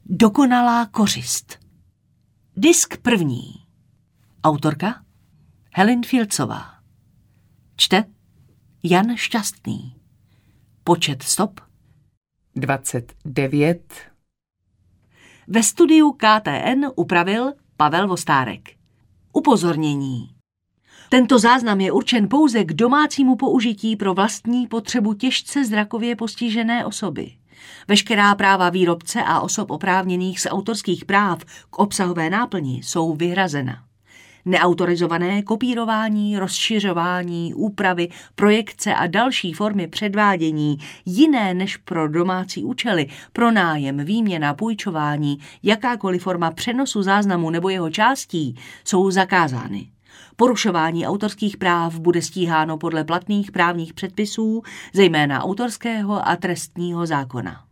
Dokonalá kořist. Disk první. Autorka Helen Fieldsová. Čte Jan Šťastný. Počet stop 29. Ve studiu KTN upravil Pavel Vostárek. Upozornění. Tento záznam je určen pouze k domácímu použití pro vlastní potřebu těžce zrakově postižené osoby. Veškerá práva výrobce a osob oprávněných z autorských práv k obsahové náplni jsou vyhrazena. Neautorizované kopírování, rozšiřování, úpravy, projekce a další formy předvádění jiné než pro domácí účely, pronájem, výměna, půjčování, jakákoliv forma přenosu záznamu nebo jeho částí jsou zakázány. Porušování autorských práv bude stíháno podle platných právních předpisů, zejména autorského a trestního zákona.